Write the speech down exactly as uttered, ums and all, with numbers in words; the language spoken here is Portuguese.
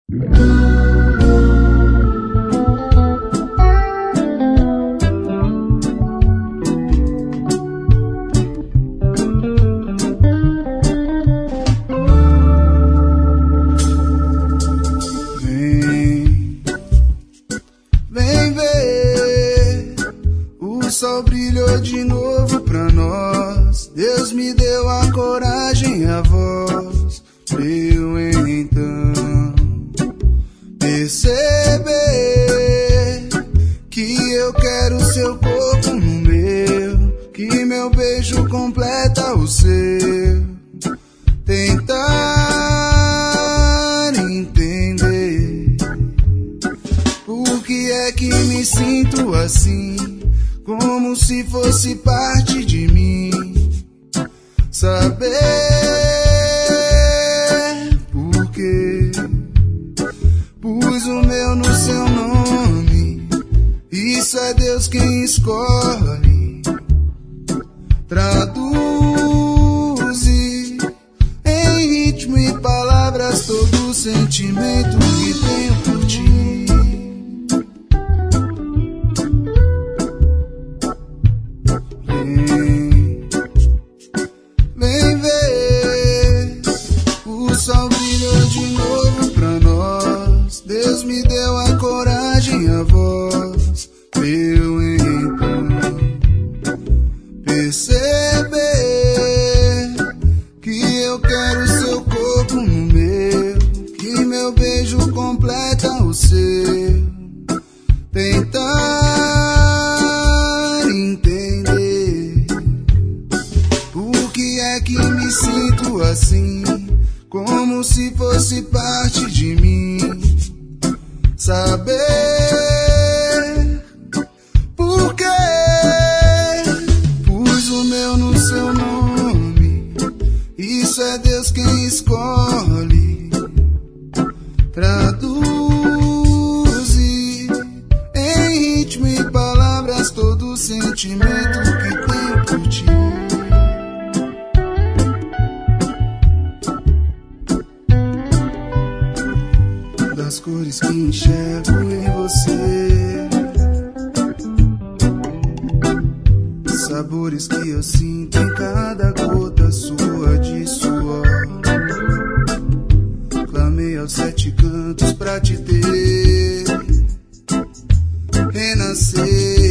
sol brilhou de novo pra nós. Deus me deu a coragem e a voz pra eu então perceber que eu quero seu corpo no meu, que meu beijo completa o seu. Tentar entender por que é que me sinto assim, como se fosse parte de mim. Saber por quê pus o meu no seu nome. Isso é Deus quem escolhe. Traduz em ritmo e palavras todo o sentimento que tenho por ti. O sol brilhou de novo pra nós. Deus me deu a coragem e a voz pra eu então perceber que eu quero seu corpo no meu, que meu beijo completa o seu. Tentar entender por que é que me sinto assim, como se fosse parte de mim. Saber por que pus o meu no seu nome. Isso é Deus quem escolhe. Traduz em ritmo e palavras todo o sentimento que tenho por ti. Das cores que enxergo em você, sabores que eu sinto em cada gota sua de suor. Clamei aos sete cantos pra te ter, renascer.